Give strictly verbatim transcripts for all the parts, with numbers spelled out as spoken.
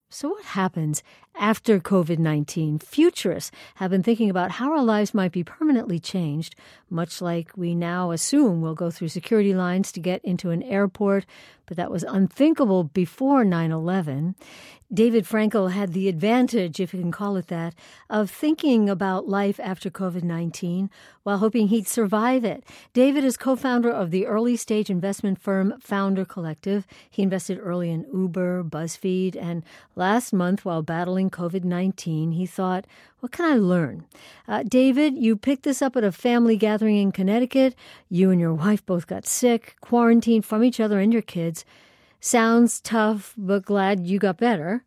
So what happens after COVID nineteen? Futurists have been thinking about how our lives might be permanently changed, much like we now assume we'll go through security lines to get into an airport, but that was unthinkable before nine eleven. David Frankel had the advantage, if you can call it that, of thinking about life after COVID nineteen while hoping he'd survive it. David is co-founder of the early-stage investment firm Founder Collective. He invested early in Uber, BuzzFeed, and last month, while battling COVID nineteen, he thought, what can I learn? Uh, David, you picked this up at a family gathering in Connecticut. You and your wife both got sick, quarantined from each other and your kids. Sounds tough, but glad you got better.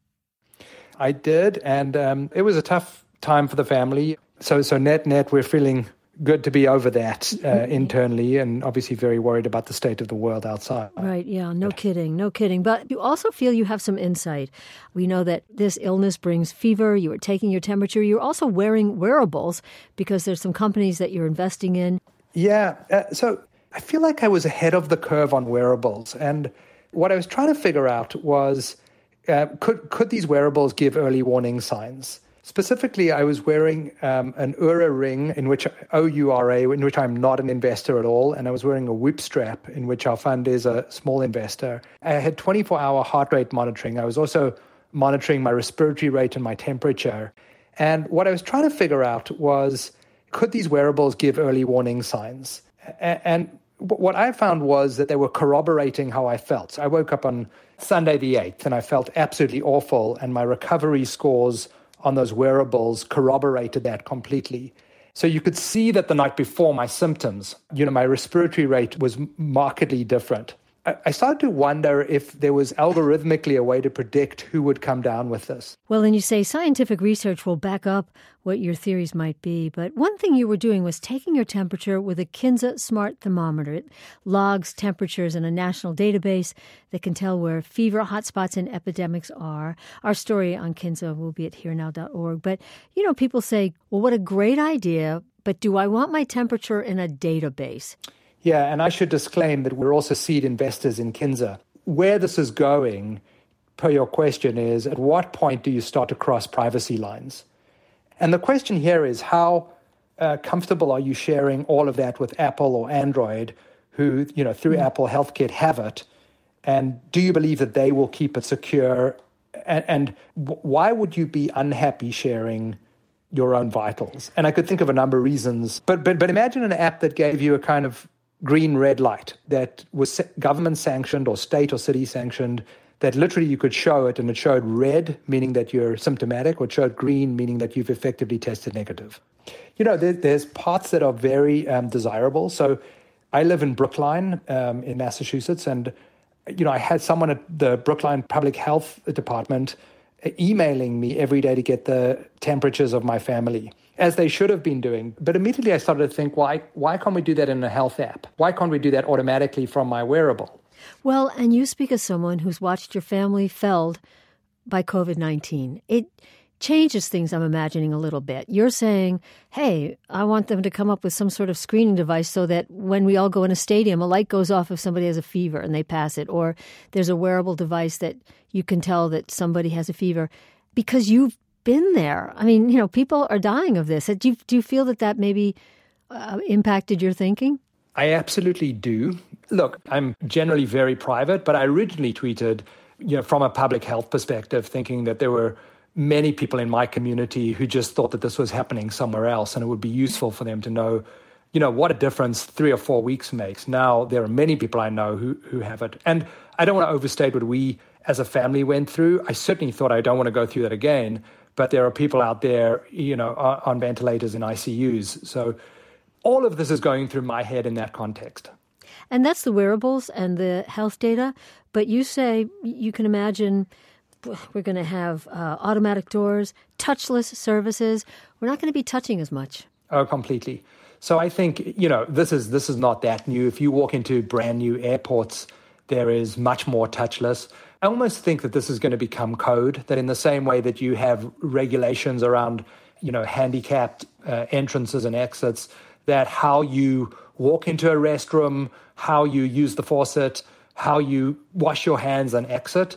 I did, and um, it was a tough time for the family. So, so net, net, we're feeling good to be over that uh, mm-hmm. internally, and obviously very worried about the state of the world outside. Right, yeah, no kidding, no kidding. But you also feel you have some insight. We know that this illness brings fever. You were taking your temperature. You're also wearing wearables because there's some companies that you're investing in. Yeah, uh, so I feel like I was ahead of the curve on wearables, and what I was trying to figure out was, uh, could could these wearables give early warning signs? Specifically, I was wearing um, an Oura ring, in which O U R A, in which I'm not an investor at all, and I was wearing a Whoop strap, in which our fund is a small investor. I had twenty-four hour heart rate monitoring. I was also monitoring my respiratory rate and my temperature. And what I was trying to figure out was, could these wearables give early warning signs? And what I found was that they were corroborating how I felt. So I woke up on Sunday the eighth, and I felt absolutely awful, and my recovery scores on those wearables corroborated that completely. So you could see that the night before, my symptoms, you know, my respiratory rate was markedly different. I started to wonder if there was algorithmically a way to predict who would come down with this. Well, and you say scientific research will back up what your theories might be. But one thing you were doing was taking your temperature with a Kinsa smart thermometer. It logs temperatures in a national database that can tell where fever hotspots and epidemics are. Our story on Kinsa will be at here now dot org. But, you know, people say, well, what a great idea, but do I want my temperature in a database? Yeah, and I should disclaim that we're also seed investors in Kinsa. Where this is going, per your question, is at what point do you start to cross privacy lines? And the question here is how uh, comfortable are you sharing all of that with Apple or Android, who, you know, through mm-hmm. Apple HealthKit have it? And do you believe that they will keep it secure? And, and w- why would you be unhappy sharing your own vitals? And I could think of a number of reasons. But but but imagine an app that gave you a kind of green red light that was government sanctioned or state or city sanctioned, that literally you could show it and it showed red, meaning that you're symptomatic, or it showed green, meaning that you've effectively tested negative. You know, there, there's parts that are very um, desirable. So I live in Brookline um, in Massachusetts, and, you know, I had someone at the Brookline Public Health Department emailing me every day to get the temperatures of my family, as they should have been doing. But immediately I started to think, why why can't we do that in a health app? Why can't we do that automatically from my wearable? Well, and you speak as someone who's watched your family felled by COVID nineteen. It changes things, I'm imagining, a little bit. You're saying, hey, I want them to come up with some sort of screening device so that when we all go in a stadium, a light goes off if somebody has a fever and they pass it, or there's a wearable device that you can tell that somebody has a fever because you've been there. I mean, you know, people are dying of this. Do you, do you feel that that maybe uh, impacted your thinking? I absolutely do. Look, I'm generally very private, but I originally tweeted, you know, from a public health perspective, thinking that there were many people in my community who just thought that this was happening somewhere else, and it would be useful for them to know, you know, what a difference three or four weeks makes. Now, there are many people I know who, who have it. And I don't want to overstate what we as a family went through. I certainly thought I don't want to go through that again. But there are people out there, you know, on ventilators in I C Us. So all of this is going through my head in that context. And that's the wearables and the health data. But you say you can imagine we're going to have uh, automatic doors, touchless services. We're not going to be touching as much. Oh, completely. So I think, you know, this is this is not that new. If you walk into brand new airports, there is much more touchless. I almost think that this is going to become code, that in the same way that you have regulations around, you know, handicapped uh, entrances and exits, that how you walk into a restroom, how you use the faucet, how you wash your hands and exit,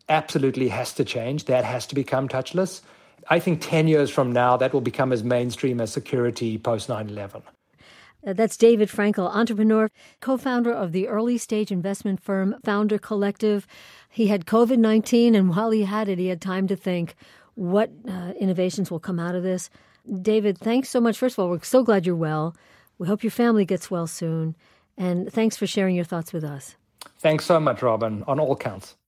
absolutely has to change. That has to become touchless. I think ten years from now, that will become as mainstream as security post nine eleven. Uh, that's David Frankel, entrepreneur, co-founder of the early-stage investment firm Founder Collective. He had covid nineteen, and while he had it, he had time to think what uh, innovations will come out of this. David, thanks so much. First of all, we're so glad you're well. We hope your family gets well soon. And thanks for sharing your thoughts with us. Thanks so much, Robin, on all counts.